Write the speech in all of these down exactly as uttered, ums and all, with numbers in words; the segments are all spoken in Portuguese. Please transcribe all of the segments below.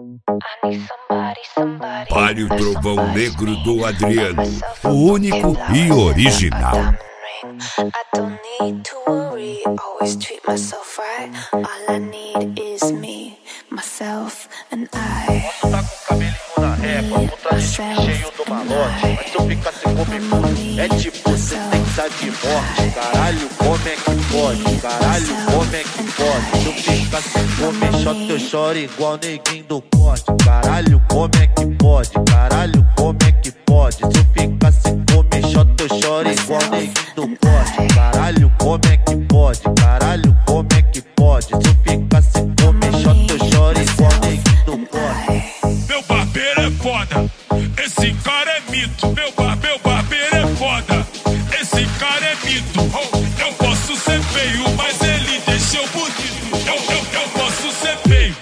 Pare o trovão negro do Adriano, o único e original. I don't need to worry, always treat myself right. All I need is me, myself and I. Posso tá com o cabelinho na régua, tô trazendo cheio do malote. Mas se eu ficar sem comer tudo, é tipo sentença de morte. Caralho, como é que pode? Caralho, como é que pode? Se eu ficar sem comer shot, eu choro igual neguinho do pote. Caralho, como é que pode? Caralho, como é que pode? Se eu ficar sem comer shot, eu choro igual neguinho do pote. Caralho, como é que pode? Caralho, como é que pode? Se eu ficar sem comer shot, eu choro igual neguinho do pote. Meu barbeiro é foda, esse cara é mito. Meu, bar, meu barbeiro é foda, esse cara é mito. Eu posso ser feio, mas ele deixa eu bonito. Eu, eu, eu posso ser feio.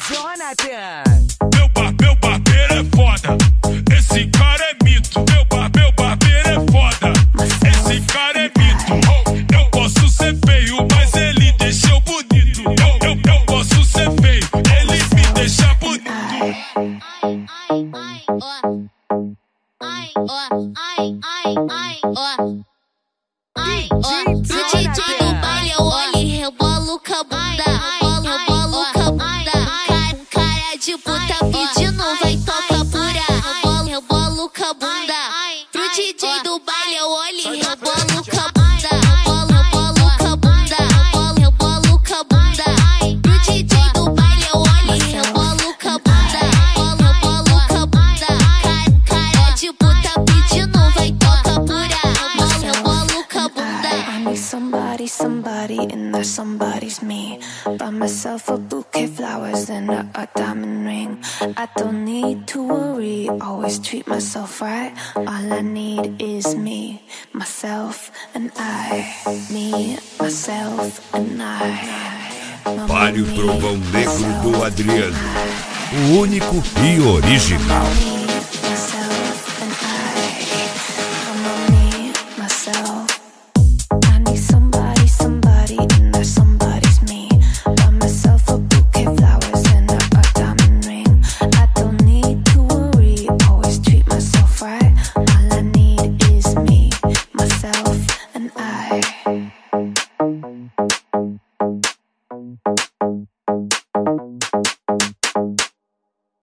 Meu, bar, meu barbeiro é foda, esse cara é mito. Meu, bar, meu barbeiro é foda, esse cara é mito. Eu posso ser feio, mas ele deixa eu bonito. Eu, eu, eu posso ser feio, ele me deixa bonito. Pro D J do baile eu olho e rebolo com a bunda, rebolo com a bunda. Cara de puta pedindo vai tocar pura, rebolo com a bunda. Pro D J do baile eu olho e rebolo com a bunda, rebolo com a bunda, rebolo com a bunda. Pro D J do baile eu olho e rebolo com a bunda, rebolo com a bunda. Cara de puta pedindo vai tocar pura, rebolo com a bunda. I need somebody, somebody, and that somebody's me. Buy myself a bouquet, flowers, and a, a diamond ring. I don't need to worry, always treat myself right. All I need is me, myself, and I. Me, myself, and I. Pare o trovão negro do Adriano, o único e original.